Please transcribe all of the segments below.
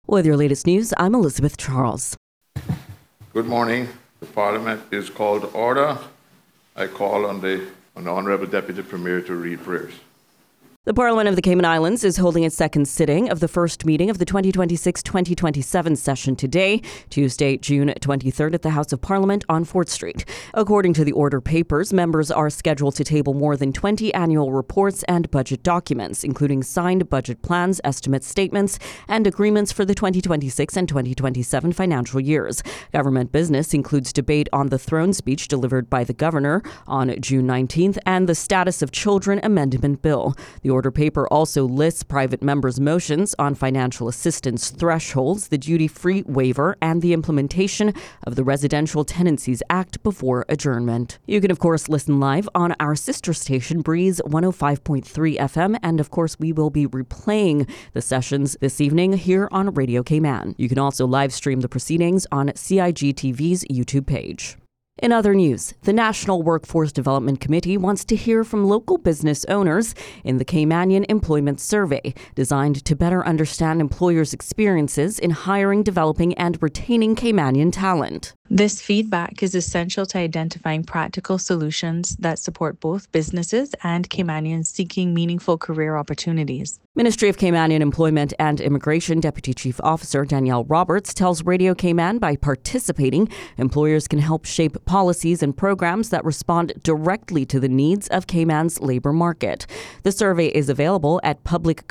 With your latest news, I'm Elizabeth Charles. Good morning. The Parliament is called to order. I call on the Honourable Deputy Premier to read prayers. The Parliament of the Cayman Islands is holding its second sitting of the first meeting of the 2026-2027 session today, Tuesday, June 23rd at the House of Parliament on Fort Street. According to the order papers, members are scheduled to table more than 20 annual reports and budget documents, including signed budget plans, estimate statements, and agreements for the 2026 and 2027 financial years. Government business includes debate on the throne speech delivered by the Governor on June 19th and the Status of Children Amendment Bill. The order paper also lists private members' motions on financial assistance thresholds, the duty-free waiver, and the implementation of the Residential Tenancies Act before adjournment. You can, of course, listen live on our sister station, Breeze 105.3 FM, and, of course, we will be replaying the sessions this evening here on Radio Cayman. You can also live stream the proceedings on CIGTV's YouTube page. In other news, the National Workforce Development Committee wants to hear from local business owners in the Caymanian Employment Survey, designed to better understand employers' experiences in hiring, developing, and retaining Caymanian talent. This feedback is essential to identifying practical solutions that support both businesses and Caymanians seeking meaningful career opportunities. Ministry of Caymanian Employment and Immigration Deputy Chief Officer Danielle Roberts tells Radio Cayman by participating, employers can help shape policies and programs that respond directly to the needs of Cayman's labor market. The survey is available at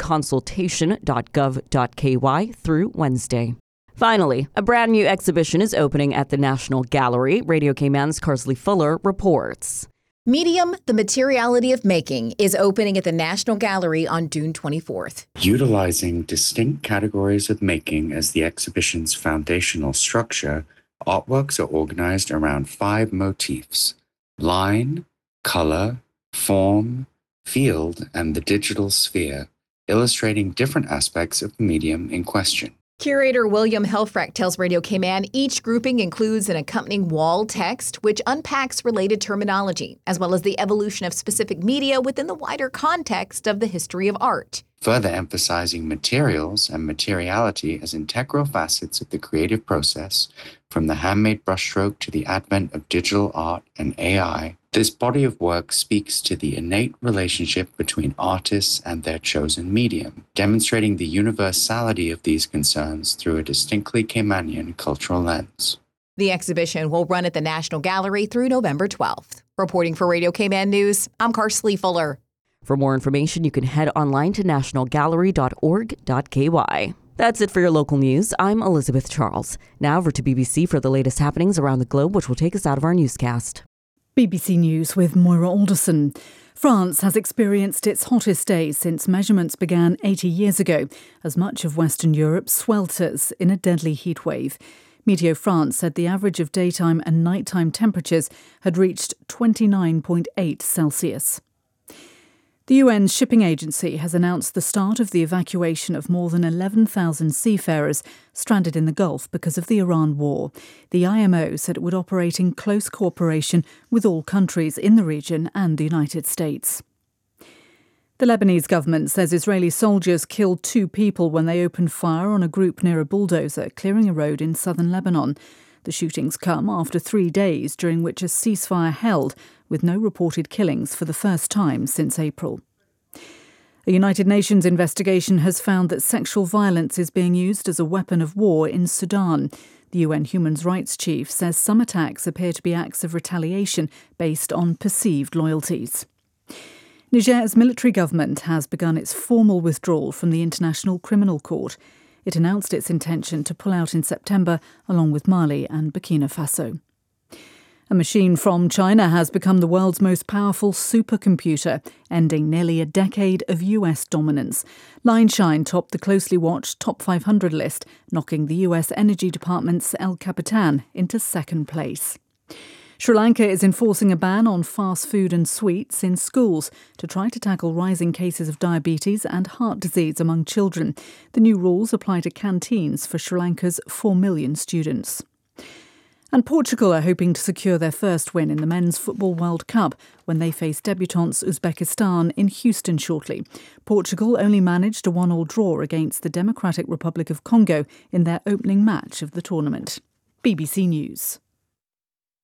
publicconsultation.gov.ky through Wednesday. Finally, a brand new exhibition is opening at the National Gallery. Radio Cayman's Carsley Fuller reports. Medium, The Materiality of Making is opening at the National Gallery on June 24th. Utilizing distinct categories of making as the exhibition's foundational structure, artworks are organized around 5 motifs: line, color, form, field, and the digital sphere, illustrating different aspects of the medium in question. Curator William Helfrecht tells Radio Cayman each grouping includes an accompanying wall text which unpacks related terminology, as well as the evolution of specific media within the wider context of the history of art. Further emphasizing materials and materiality as integral facets of the creative process, from the handmade brushstroke to the advent of digital art and AI, this body of work speaks to the innate relationship between artists and their chosen medium, demonstrating the universality of these concerns through a distinctly Caymanian cultural lens. The exhibition will run at the National Gallery through November 12th. Reporting for Radio Cayman News, I'm Carsley Fuller. For more information, you can head online to nationalgallery.org.ky. That's it for your local news. I'm Elizabeth Charles. Now over to BBC for the latest happenings around the globe, which will take us out of our newscast. BBC News with Moira Alderson. France has experienced its hottest day since measurements began 80 years ago, as much of Western Europe swelters in a deadly heatwave. Meteo France said the average of daytime and nighttime temperatures had reached 29.8 Celsius. The UN's shipping agency has announced the start of the evacuation of more than 11,000 seafarers stranded in the Gulf because of the Iran war. The IMO said it would operate in close cooperation with all countries in the region and the United States. The Lebanese government says Israeli soldiers killed 2 people when they opened fire on a group near a bulldozer clearing a road in southern Lebanon. The shootings come after 3 days during which a ceasefire held, with no reported killings for the first time since April. A United Nations investigation has found that sexual violence is being used as a weapon of war in Sudan. The UN Human Rights Chief says some attacks appear to be acts of retaliation based on perceived loyalties. Niger's military government has begun its formal withdrawal from the International Criminal Court. It announced its intention to pull out in September, along with Mali and Burkina Faso. A machine from China has become the world's most powerful supercomputer, ending nearly a decade of US dominance. Lineshine topped the closely watched Top 500 list, knocking the US Energy Department's El Capitan into second place. Sri Lanka is enforcing a ban on fast food and sweets in schools to try to tackle rising cases of diabetes and heart disease among children. The new rules apply to canteens for Sri Lanka's 4 million students. And Portugal are hoping to secure their first win in the Men's Football World Cup when they face debutants Uzbekistan in Houston shortly. Portugal only managed a 1-1 draw against the Democratic Republic of Congo in their opening match of the tournament. BBC News.